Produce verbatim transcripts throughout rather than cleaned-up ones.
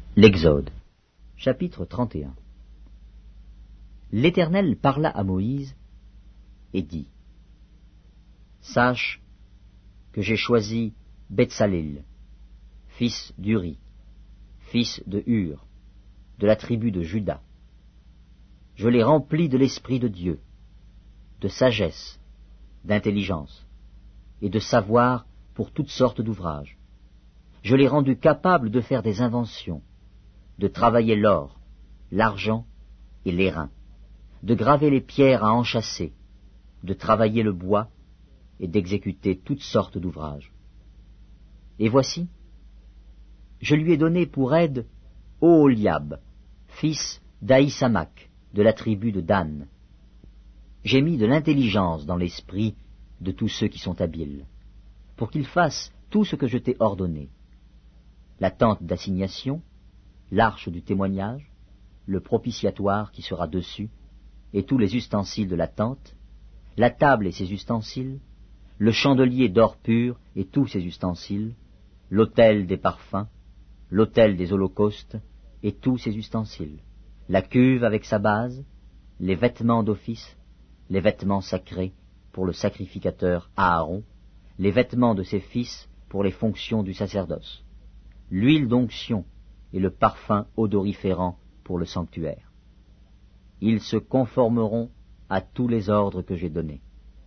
L'Exode, chapitre trente et un. L'Éternel parla à Moïse et dit: Sache que j'ai choisi Betsalel, fils d'Uri, fils de Hur, de la tribu de Juda. Je l'ai rempli de l'Esprit de Dieu, de sagesse, d'intelligence et de savoir pour toutes sortes d'ouvrages. Je l'ai rendu capable de faire des inventions, de travailler l'or, l'argent et l'airain, de graver les pierres à enchâsser, de travailler le bois et d'exécuter toutes sortes d'ouvrages. Et voici, je lui ai donné pour aide Oholiab, fils d'Ahisamach, de la tribu de Dan. J'ai mis de l'intelligence dans l'esprit de tous ceux qui sont habiles, pour qu'ils fassent tout ce que je t'ai ordonné. La tente d'assignation, l'arche du témoignage, le propitiatoire qui sera dessus, et tous les ustensiles de la tente, la table et ses ustensiles, le chandelier d'or pur et tous ses ustensiles, l'autel des parfums, l'autel des holocaustes et tous ses ustensiles, la cuve avec sa base, les vêtements d'office, les vêtements sacrés pour le sacrificateur Aaron, les vêtements de ses fils pour les fonctions du sacerdoce, l'huile d'onction et le parfum odoriférant pour le sanctuaire. Ils se conformeront à tous les ordres que j'ai donnés.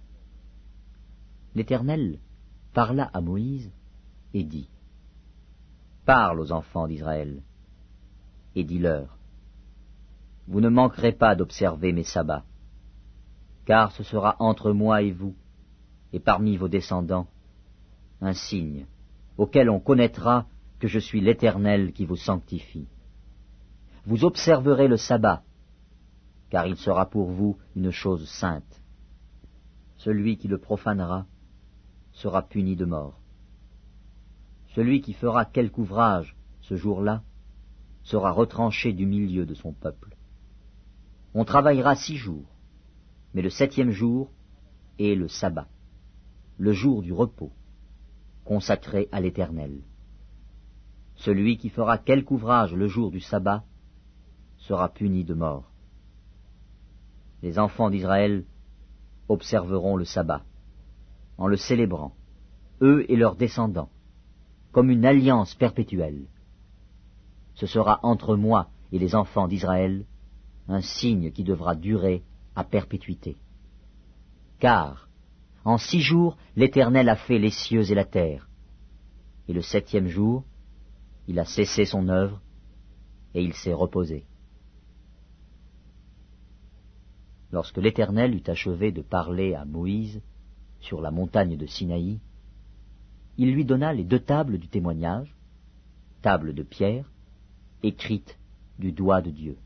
L'Éternel parla à Moïse et dit: Parle aux enfants d'Israël et dis-leur: Vous ne manquerez pas d'observer mes sabbats, car ce sera entre moi et vous, et parmi vos descendants, un signe auquel on connaîtra que je suis l'Éternel qui vous sanctifie. Vous observerez le sabbat, car il sera pour vous une chose sainte. Celui qui le profanera sera puni de mort. Celui qui fera quelque ouvrage ce jour-là sera retranché du milieu de son peuple. On travaillera six jours, mais le septième jour est le sabbat, le jour du repos, consacré à l'Éternel. Celui qui fera quelque ouvrage le jour du sabbat sera puni de mort. Les enfants d'Israël observeront le sabbat, en le célébrant, eux et leurs descendants, comme une alliance perpétuelle. Ce sera entre moi et les enfants d'Israël un signe qui devra durer à perpétuité. Car, en six jours, l'Éternel a fait les cieux et la terre, et le septième jour, il a cessé son œuvre, et il s'est reposé. Lorsque l'Éternel eut achevé de parler à Moïse sur la montagne de Sinaï, il lui donna les deux tables du témoignage, tables de pierre, écrites du doigt de Dieu.